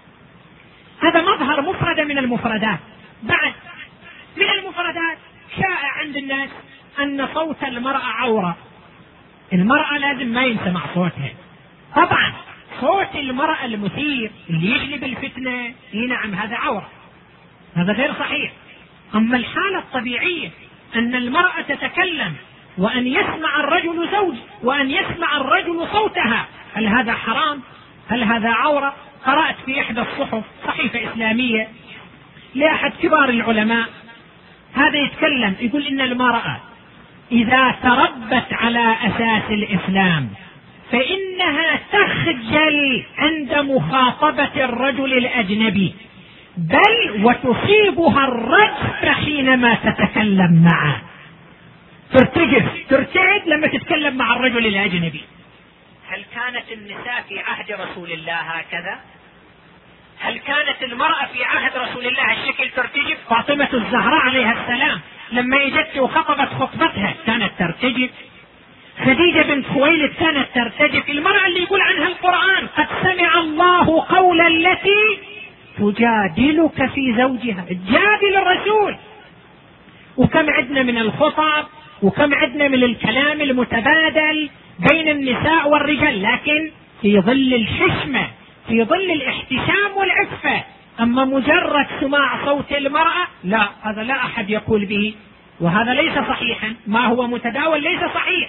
هذا مظهر مفردة من المفردات. بعد من المفردات شائع عند الناس أن صوت المرأة عورة، المرأة لازم ما ينسمع صوتها. طبعا صوت المرأة المثير اللي يجلب الفتنة، نعم هذا عورة، هذا غير صحيح. أما الحالة الطبيعية أن المرأة تتكلم وأن يسمع الرجل زوج وأن يسمع الرجل صوتها، هل هذا حرام؟ هل هذا عورة؟ قرأت في إحدى الصحف صحيفة إسلامية لأحد كبار العلماء، هذا يتكلم يقول إن المرأة إذا تربت على أساس الإسلام فإنها تخجل عند مخاطبة الرجل الأجنبي، بل وتصيبها الرجف حينما تتكلم معه، ترتجف ترتعد لما تتكلم مع الرجل الأجنبي. هل كانت النساء في عهد رسول الله هكذا؟ هل كانت المرأة في عهد رسول الله الشكل ترتجف؟ فاطمة الزهراء عليها السلام لما اجت وخطبت خطبتها كانت ترتجف، خديجة بنت خويلد كانت ترتجف. المرأة اللي يقول عنها القرآن: قد سمع الله قول التي تجادلك في زوجها، تجادل الرسول. وكم عدنا من الخطب وكم عدنا من الكلام المتبادل بين النساء والرجال، لكن في ظل الحشمة، في ظل الاحتشام والعفة. أما مجرد سماع صوت المرأة لا، هذا لا أحد يقول به، وهذا ليس صحيحا، ما هو متداول ليس صحيح.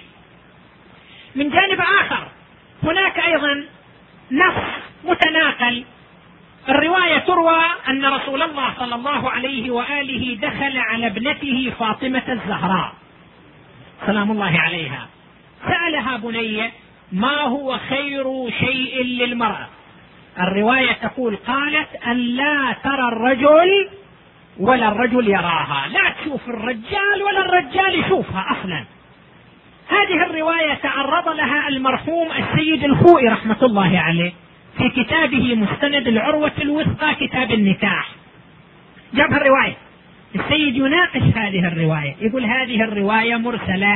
من جانب آخر هناك أيضا نص متناقل، الرواية تروى أن رسول الله صلى الله عليه وآله دخل على ابنته فاطمة الزهراء سلام الله عليها، سألها: بني ما هو خير شيء للمرأة؟ الرواية تقول: قالت: أن لا ترى الرجل ولا الرجل يراها، لا تشوف الرجال ولا الرجال يشوفها أصلا. هذه الرواية تعرض لها المرحوم السيد الخوئي رحمة الله عليه في كتابه مستند العروة الوثقى كتاب النكاح، جابها الرواية. السيد يناقش هذه الرواية، يقول: هذه الرواية مرسلة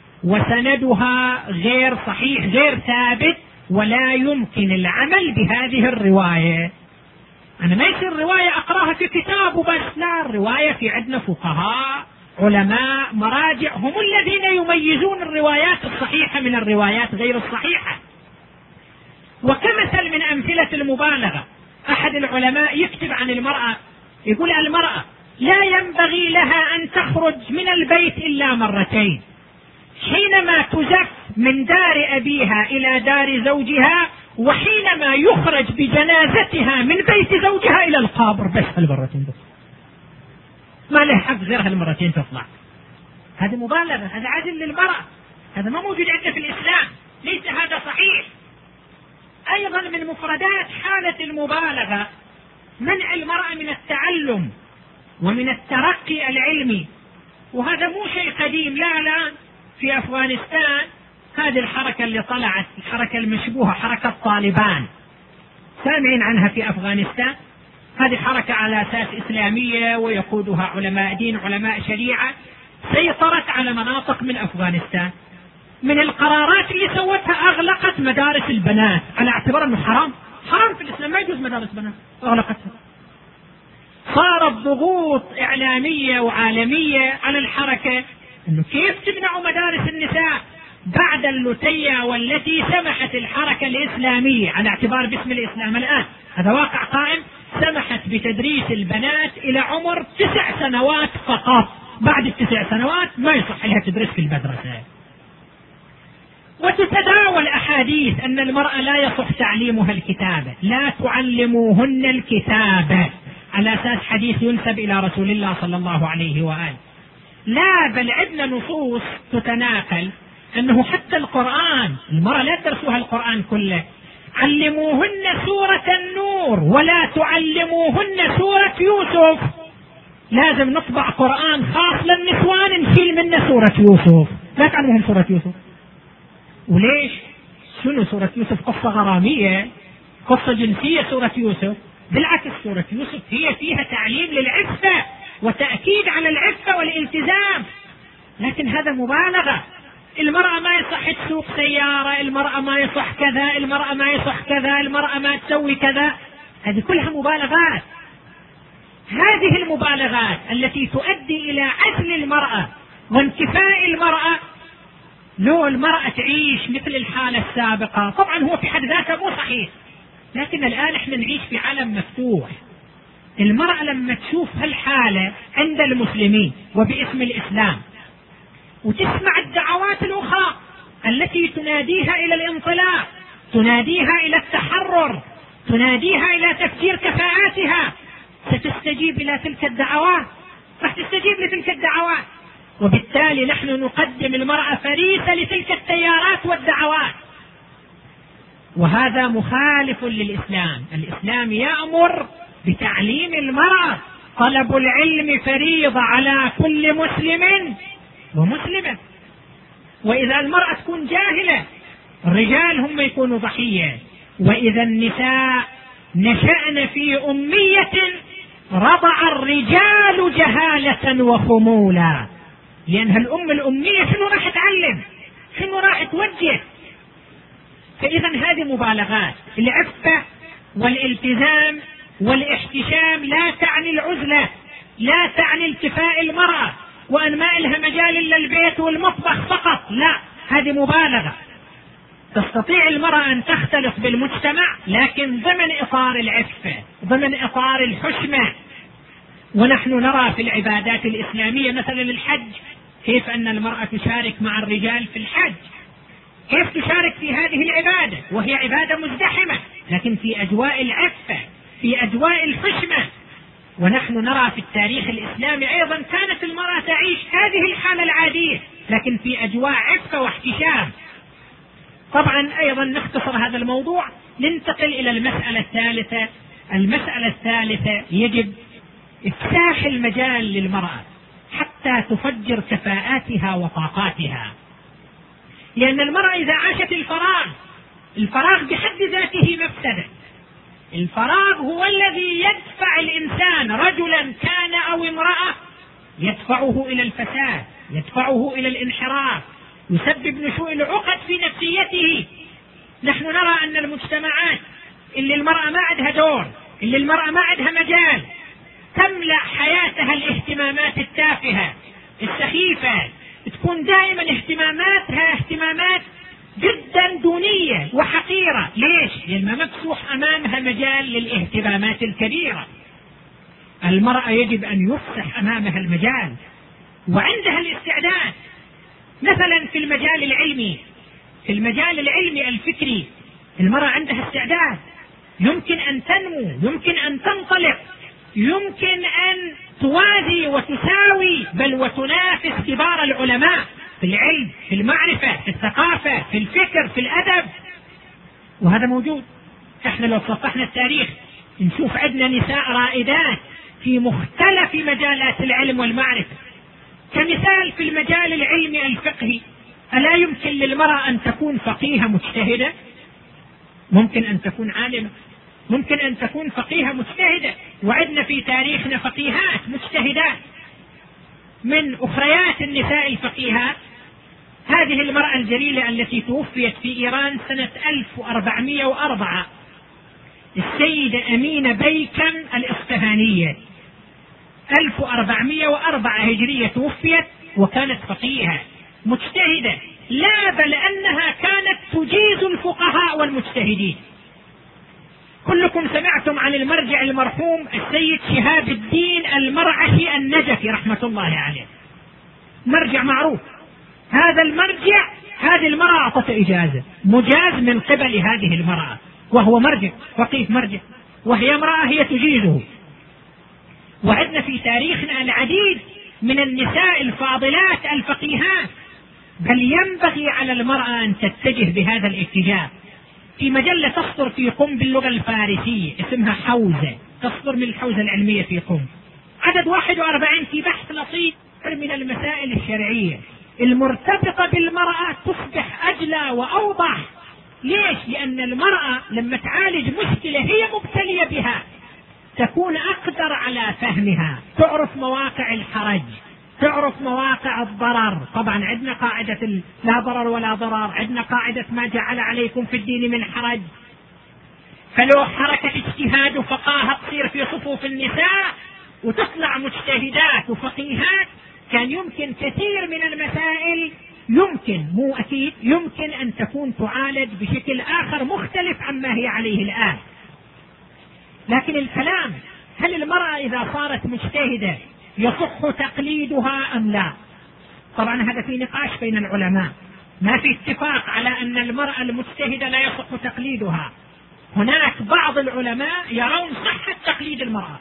وسندها غير صحيح غير ثابت، ولا يمكن العمل بهذه الرواية. أنا ما يصير رواية أقرأها في كتاب وبس، لا، الرواية في عندنا فقهاء علماء مراجع هم الذين يميزون الروايات الصحيحة من الروايات غير الصحيحة. وكمثل من أمثلة المبالغة، أحد العلماء يكتب عن المرأة يقول: المرأة لا ينبغي لها أن تخرج من البيت إلا مرتين، حينما تزف من دار أبيها إلى دار زوجها، وحينما يخرج بجنازتها من بيت زوجها إلى القبر، بس هالمرتين بس، ما له حق غير هالمرتين تطلع. هذا مبالغة، هذا عدل للمرأة، هذا ما موجود عندنا في الإسلام، ليس هذا صحيح. أيضا من مفردات حالة المبالغة منع المرأة من التعلم ومن الترقي العلمي، وهذا مو شيء قديم، لا لا، في أفغانستان هذه الحركة اللي طلعت، الحركة المشبوهة حركة طالبان، سامعين عنها في أفغانستان؟ هذه حركة على أساس إسلامية ويقودها علماء دين علماء شريعة، سيطرت على مناطق من أفغانستان. من القرارات اللي سوتها أغلقت مدارس البنات على اعتبار أنه حرام، حرام في الإسلام، ما يجوز مدارس بنات، أغلقتها. صارت ضغوط إعلامية وعالمية على الحركة أنه كيف تمنعوا مدارس النساء بعد اللتية والتي سمحت الحركة الإسلامية على اعتبار باسم الإسلام الآن، هذا واقع قائم، سمحت بتدريس البنات إلى عمر تسع سنوات فقط، بعد التسع سنوات ما يصح لها تدرس في المدرسة. وتتداول أحاديث أن المرأة لا يصح تعليمها الكتابة، لا تعلموهن الكتابة، على أساس حديث ينسب إلى رسول الله صلى الله عليه وآله. لا، بل عندنا نصوص تتناقل أنه حتى القرآن المرأة لا تدرسوها القرآن كله، علموهن سورة النور ولا تعلموهن سورة يوسف. لازم نطبع قرآن خاص للنسوان نشيل منه سورة يوسف، لا تعلموهم سورة يوسف. وليش؟ شنو سورة يوسف؟ قصة غرامية، قصة جنسية سورة يوسف؟ بالعكس، سورة يوسف هي فيها تعليم للعفة وتأكيد على العفة والالتزام، لكن هذا مبالغة. المرأة ما يصح تسوق سيارة، المرأة ما يصح كذا، المرأة ما يصح كذا، المرأة ما تسوي كذا، هذه كلها مبالغات. هذه المبالغات التي تؤدي إلى عزل المرأة وانكفاء المرأة، لو المرأة تعيش مثل الحالة السابقة، طبعا هو في حد ذاته مو صحيح، لكن الآن احنا نعيش في عالم مفتوح. المرأة لما تشوف هالحالة عند المسلمين وباسم الإسلام، وتسمع الدعوات الأخرى التي تناديها إلى الانطلاق، تناديها إلى التحرر، تناديها إلى تفجير كفاءاتها، ستستجيب إلى تلك الدعوات، راح تستجيب لتلك الدعوات. وبالتالي نحن نقدم المرأة فريسة لتلك التيارات والدعوات، وهذا مخالف للإسلام. الإسلام يأمر بتعليم المرأة، طلب العلم فريضة على كل مسلم ومسلمة. وإذا المرأة تكون جاهلة، الرجال هم يكونوا ضحية. وإذا النساء نشأن في أمية، رضع الرجال جهالة وخمولا، لأنها الأم الأمية شنو راح تعلم، شنو راح توجه. فإذا هذه مبالغات. العفة والالتزام والاحتشام لا تعني العزلة، لا تعني التفاء المرأة وأن ما لها مجال إلا البيت والمطبخ فقط، لا، هذه مبالغة. تستطيع المرأة أن تختلط بالمجتمع لكن ضمن إطار العفة، ضمن إطار الحشمة. ونحن نرى في العبادات الإسلامية مثلا الحج، كيف أن المرأة تشارك مع الرجال في الحج، كيف تشارك في هذه العبادة وهي عبادة مزدحمة، لكن في أجواء العفة، في أجواء الحشمة. ونحن نرى في التاريخ الإسلامي أيضا كانت المرأة تعيش هذه الحالة العادية لكن في أجواء عفة واحتشام. طبعا أيضا نختصر هذا الموضوع، ننتقل إلى المسألة الثالثة. المسألة الثالثة يجب إفتاح المجال للمرأة حتى تفجر كفاءاتها وطاقاتها، لأن المرأة إذا عاشت الفراغ، الفراغ بحد ذاته مفسدة. الفراغ هو الذي يدفع الإنسان، رجلا كان أو امرأة، يدفعه إلى الفساد، يدفعه إلى الانحراف، يسبب نشوء العقد في نفسيته. نحن نرى أن المجتمعات اللي المرأة ما عندها دور، اللي المرأة ما عندها مجال، تملأ حياتها الاهتمامات التافهة السخيفة، تكون دائما اهتماماتها اهتمامات جدا دونية وحقيرة. ليش؟ لأن ما مفتوح أمامها مجال للاهتمامات الكبيرة. المرأة يجب أن يفتح أمامها المجال وعندها الاستعداد. مثلا في المجال العلمي في المجال العلمي الفكري المرأة عندها استعداد، يمكن أن تنمو، يمكن أن تنطلق، يمكن أن توازي وتساوي بل وتنافس كبار العلماء في العلم، في المعرفة، في الثقافة، في الفكر، في الأدب، وهذا موجود. احنا لو صفحنا التاريخ نشوف عندنا نساء رائدات في مختلف مجالات العلم والمعرفة. كمثال في المجال العلمي الفقهي، ألا يمكن للمرأة أن تكون فقيهة مجتهدة؟ ممكن أن تكون عالمة، ممكن أن تكون فقيهة مجتهدة، وعندنا في تاريخنا فقيهات مجتهدات. من أخريات النساء الفقيهات هذه المرأة الجليلة التي توفيت في إيران سنة ألف وأربعمائة وأربعة، السيدة أمينة بيكم الإصفهانية، ألف وأربعمائة وأربعة هجرية توفيت، وكانت فقيهة مجتهدة، لا بل أنها كانت تجيز الفقهاء والمجتهدين. كلكم سمعتم عن المرجع المرحوم السيد شهاب الدين المرعشي النجفي رحمة الله عليه، مرجع معروف. هذا المرجع هذه المرأة أعطت إجازة، مجاز من قبل هذه المرأة، وهو مرجع فقيه مرجع، وهي امرأة هي تجيزه. وعندنا في تاريخنا العديد من النساء الفاضلات الفقيهات، بل ينبغي على المرأة أن تتجه بهذا الاتجاه. في مجلة تصدر في قم باللغة الفارسية اسمها حوزة، تصدر من الحوزة العلمية في قم، عدد واحد وأربعين، في بحث لطيف من المسائل الشرعية المرتبطة بالمرأة تصبح أجلى وأوضح. ليش؟ لأن المرأة لما تعالج مشكلة هي مبتلية بها تكون أقدر على فهمها، تعرف مواقع الحرج، تعرف مواقع الضرر. طبعا عندنا قاعدة لا ضرر ولا ضرار، عندنا قاعدة ما جعل عليكم في الدين من حرج. فلو حركة اجتهاد وفقاهة تصير في صفوف النساء وتطلع مجتهدات وفقيهات، كان يمكن كثير من المسائل، يمكن مو أكيد، يمكن أن تكون تعالج بشكل آخر مختلف عما هي عليه الآن. لكن الكلام هل المرأة إذا صارت مجتهدة يصح تقليدها أم لا؟ طبعا هذا في نقاش بين العلماء، ما في اتفاق على أن المرأة المجتهدة لا يصح تقليدها. هناك بعض العلماء يرون صحة تقليد المرأة.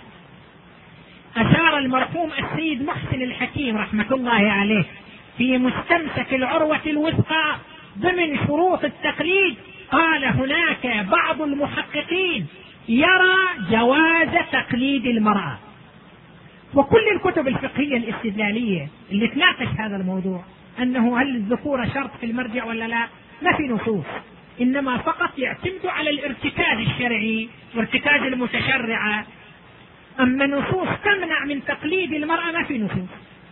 أشار المرحوم السيد محسن الحكيم رحمة الله عليه في مستمسك العروة الوثقى ضمن شروط التقليد، قال هناك بعض المحققين يرى جواز تقليد المرأة. وكل الكتب الفقهية الاستدلالية اللي تناقش هذا الموضوع أنه هل الذكورة شرط في المرجع ولا لا، ما في نصوص، إنما فقط يعتمد على الارتكاز الشرعي وارتكاز المتشرعة. أما نصوص تمنع من تقليد المرأة ما في نصوص.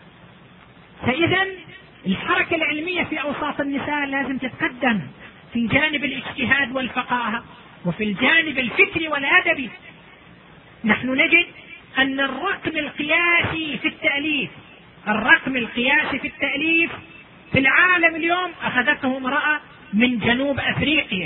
فإذا الحركة العلمية في أوساط النساء لازم تتقدم في جانب الاجتهاد والفقاهة وفي الجانب الفكري والأدبي. نحن نجد أن الرقم القياسي في التأليف الرقم القياسي في التأليف في العالم اليوم أخذته امرأة من جنوب أفريقيا،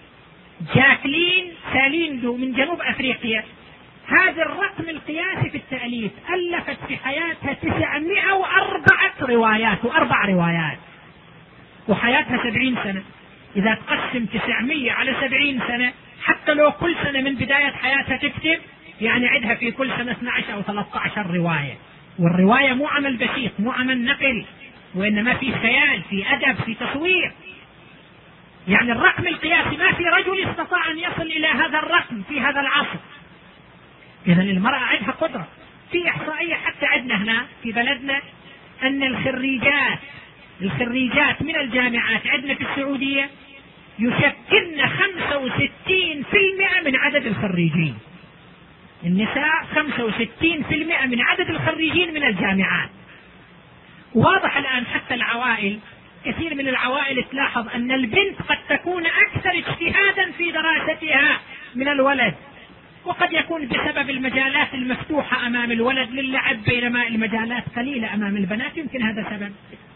جاكلين ساليندو من جنوب أفريقيا. هذا الرقم القياسي في التأليف ألفت في حياتها تسعمائة وأربعة روايات وأربع روايات، وحياتها سبعين سنة. إذا تقسم تسعمائة على سبعين سنة، حتى لو كل سنة من بداية حياتها تكتب، يعني عندها في كل سنة اثني عشر أو ثلاثة عشر رواية. والرواية مو عمل بسيط، مو عمل نقل، وإنما في خيال، في أدب، في تصوير. يعني الرقم القياسي ما في رجل استطاع أن يصل إلى هذا الرقم في هذا العصر. إذن المرأة عندها قدرة. في إحصائية حتى عندنا هنا في بلدنا أن الخريجات الخريجات من الجامعات عندنا في السعودية يشكلن خمسة وستين بالمئة من عدد الخريجين. النساء خمسة وستين بالمئة من عدد الخريجين من الجامعات. واضح الآن حتى العوائل، كثير من العوائل تلاحظ أن البنت قد تكون أكثر اجتهادا في دراستها من الولد، وقد يكون بسبب المجالات المفتوحة أمام الولد للعب، بينما المجالات قليلة أمام البنات، يمكن هذا سبب.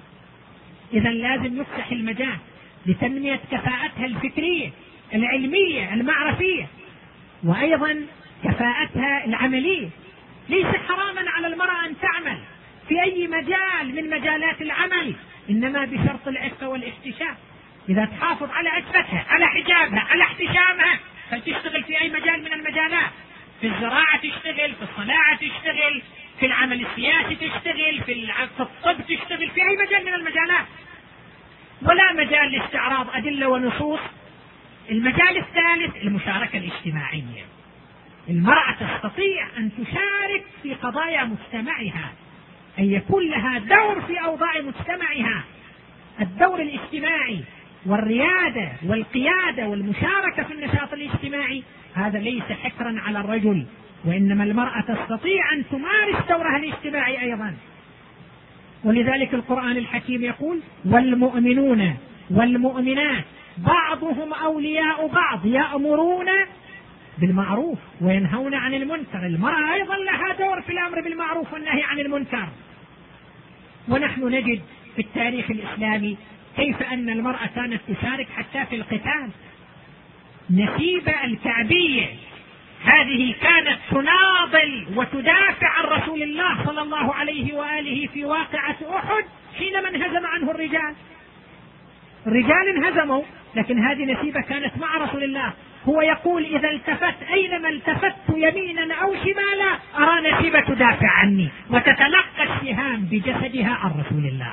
إذا لازم نفتح المجال لتنمية كفاءتها الفكرية العلمية المعرفية، وأيضا كفاءتها العملية. ليس حراما على المرأة أن تعمل في أي مجال من مجالات العمل، إنما بشرط العفة والاحتشام. إذا تحافظ على عفتها، على حجابها، على احتشامها، فلتشتغل في أي مجال من المجالات. في الزراعة تشتغل، في الصناعة تشتغل، في العمل السياسي تشتغل، في الطب تشتغل، في أي مجال من المجالات، ولا مجال لاستعراض أدلة ونصوص. المجال الثالث المشاركة الاجتماعية. المرأة تستطيع أن تشارك في قضايا مجتمعها، أن يكون لها دور في أوضاع مجتمعها. الدور الاجتماعي والريادة والقيادة والمشاركة في النشاط الاجتماعي هذا ليس حكرا على الرجل، وإنما المرأة تستطيع أن تمارس دورها الاجتماعي أيضا. ولذلك القرآن الحكيم يقول: والمؤمنون والمؤمنات بعضهم أولياء بعض يأمرون بالمعروف وينهون عن المنكر. المرأة أيضا لها دور في الأمر بالمعروف والنهي عن المنكر. ونحن نجد في التاريخ الإسلامي كيف أن المرأة كانت تشارك حتى في القتال. نسيبة الكعبية هذه كانت تناضل وتدافع عن رسول الله صلى الله عليه وآله في واقعة أحد حينما انهزم عنه الرجال. الرجال انهزموا، لكن هذه نسيبة كانت مع رسول الله. هو يقول: إذا التفت أينما التفت يمينا أو شمالا أرى نسيبة تدافع عني وتتلقى السهام بجسدها عن رسول الله.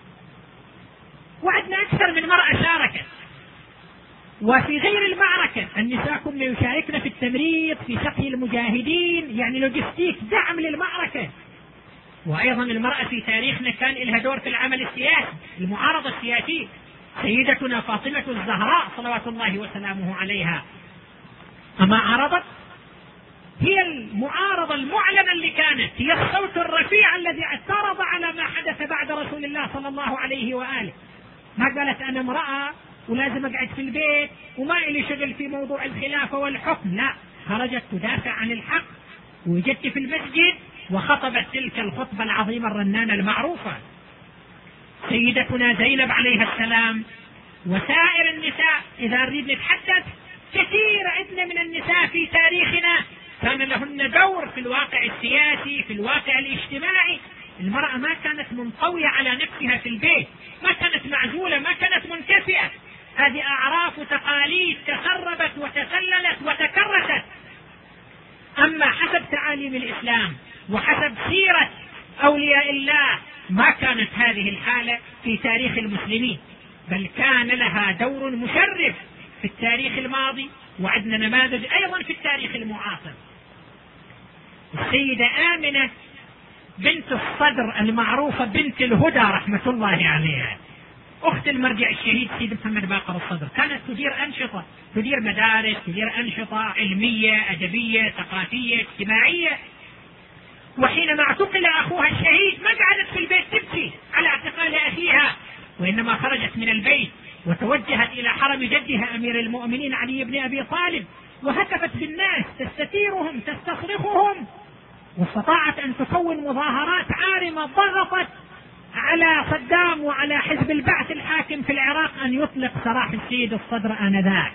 وعدنا أكثر من مرأة شاركت. وفي غير المعركة النساء كن يشاركن في التمريض، في سقي المجاهدين، يعني لوجستيك، دعم للمعركة. وأيضا المرأة في تاريخنا كان لها دور في العمل السياسي، المعارضة السياسية. سيدتنا فاطمة الزهراء صلوات الله وسلامه عليها أما عرضت؟ هي المعارضة المعلنة اللي كانت، هي الصوت الرفيع الذي اعترض على ما حدث بعد رسول الله صلى الله عليه وآله. ما قالت أنا امرأة ولازم أقعد في البيت وما إلي شغل في موضوع الخلافة والحكم، لا، خرجت تدافع عن الحق. وجدت في المسجد وخطبت تلك الخطبة العظيمة الرنانة المعروفة. سيدتنا زينب عليها السلام وسائر النساء، إذا نريد نتحدث كثير عندنا من النساء في تاريخنا كان لهن دور في الواقع السياسي، في الواقع الاجتماعي. المرأة ما كانت منطوية على نفسها في البيت، ما كانت معزولة، ما كانت منكفئة. هذه أعراف وتقاليد تخربت وتسللت وتكرست. أما حسب تعاليم الإسلام وحسب سيرة أولياء الله ما كانت هذه الحالة في تاريخ المسلمين، بل كان لها دور مشرف في التاريخ الماضي، وعندنا نماذج أيضا في التاريخ المعاصر. السيدة آمنة بنت الصدر المعروفة بنت الهدى رحمة الله عليها، أخت المرجع الشهيد سيد محمد باقر الصدر، كانت تدير أنشطة، تدير مدارس، تدير أنشطة علمية أدبية ثقافية اجتماعية. وحينما اعتقل أخوها الشهيد ما قعدت في البيت تبكي على اعتقال أخيها، وإنما خرجت من البيت وتوجهت إلى حرم جدها أمير المؤمنين علي بن أبي طالب، وهتفت بالناس تستثيرهم تستصرخهم، واستطاعت أن تكون مظاهرات عارمة ضغطت على صدام وعلى حزب البعث الحاكم في العراق أن يطلق سراح السيد الصدر آنذاك.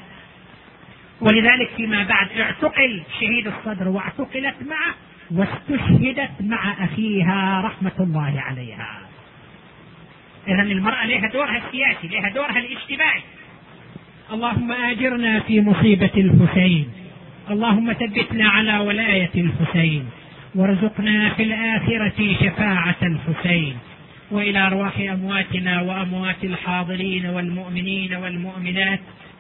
ولذلك فيما بعد اعتقل شهيد الصدر واعتقلت معه واستشهدت مع أخيها رحمة الله عليها. إذن المرأة لها دورها السياسي، لها دورها الاجتماعي. اللهم آجرنا في مصيبة الحسين، اللهم ثبتنا على ولاية الحسين، وارزقنا في الآخرة شفاعة الحسين. وإلى أرواح أمواتنا وأموات الحاضرين والمؤمنين والمؤمنات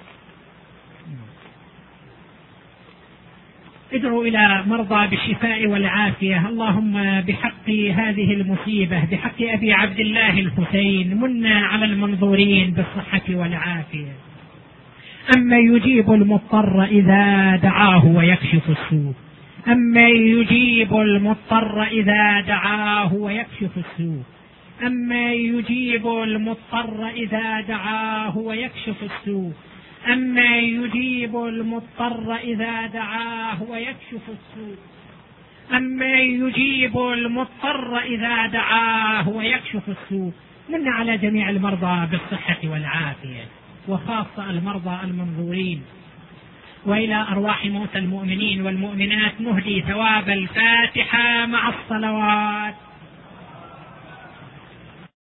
ادعوا إلى مرضى بالشفاء والعافية. اللهم بحق هذه المصيبة، بحق أبي عبد الله الحسين، منا على المنظورين بالصحة والعافية. أما يجيب المضطر إذا دعاه ويكشف السوء، أما يجيب المضطر إذا دعاه ويكشف السوء، أما يجيب المضطر إذا دعاه ويكشف السوء، أما يجيب المضطر إذا دعاه ويكشف السوء، أما يجيب المضطر إذا دعاه ويكشف السوء. من على جميع المرضى بالصحة والعافية، وخاصة المرضى المنظورين. وإلى أرواح موتى المؤمنين والمؤمنات نهدي ثواب الفاتحة مع الصلوات.